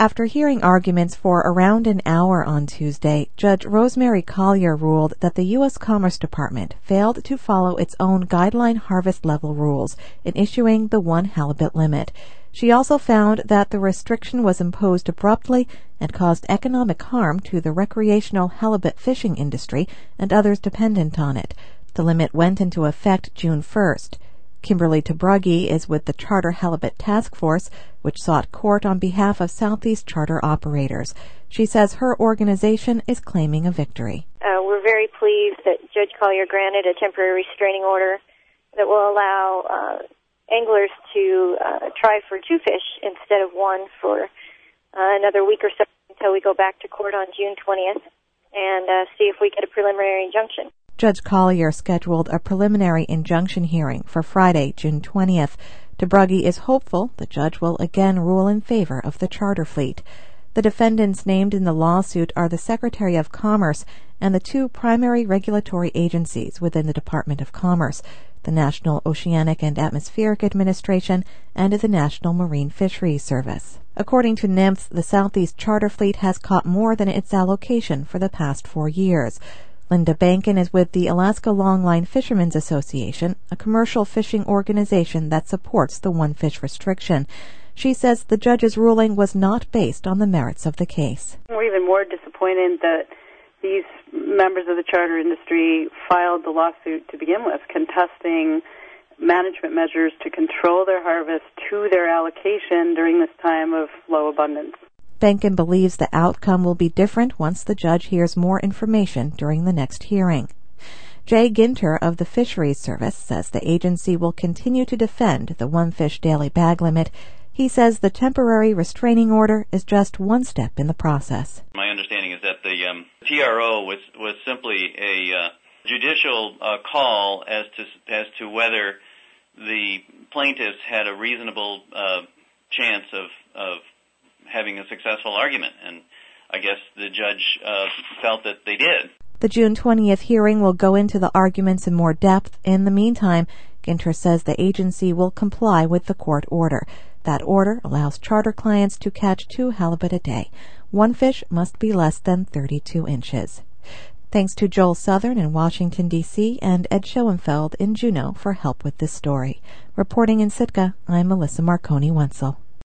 After hearing arguments for around an hour on Tuesday, Judge Rosemary Collier ruled that the U.S. Commerce Department failed to follow its own guideline harvest level rules in issuing the 1 halibut limit. She also found that the restriction was imposed abruptly and caused economic harm to the recreational halibut fishing industry and others dependent on it. The limit went into effect June 1st. Kimberly Tabruggi is with the Charter Halibut Task Force, which sought court on behalf of Southeast charter operators. She says her organization is claiming a victory. We're very pleased that Judge Collier granted a temporary restraining order that will allow anglers to try for 2 fish instead of 1 for another week or so until we go back to court on June 20th and see if we get a preliminary injunction. Judge Collier scheduled a preliminary injunction hearing for Friday, June 20th. Tabruggi is hopeful the judge will again rule in favor of the charter fleet. The defendants named in the lawsuit are the Secretary of Commerce and the 2 primary regulatory agencies within the Department of Commerce, the National Oceanic and Atmospheric Administration and the National Marine Fisheries Service. According to NMFS, the Southeast Charter Fleet has caught more than its allocation for the past 4 years. Linda Bankin is with the Alaska Longline Fishermen's Association, a commercial fishing organization that supports the 1-fish restriction. She says the judge's ruling was not based on the merits of the case. We're even more disappointed that these members of the charter industry filed the lawsuit to begin with, contesting management measures to control their harvest to their allocation during this time of low abundance. Bankin believes the outcome will be different once the judge hears more information during the next hearing. Jay Ginter of the Fisheries Service says the agency will continue to defend the 1-fish daily bag limit. He says the temporary restraining order is just one step in the process. My understanding is that the TRO was simply a judicial call as to whether the plaintiffs had a reasonable chance of having a successful argument, and I guess the judge felt that they did. The June 20th hearing will go into the arguments in more depth. In the meantime, Ginter says the agency will comply with the court order. That order allows charter clients to catch 2 halibut a day. 1 fish must be less than 32 inches. Thanks to Joel Southern in Washington, D.C., and Ed Schoenfeld in Juneau for help with this story. Reporting in Sitka, I'm Melissa Marconi-Wenzel.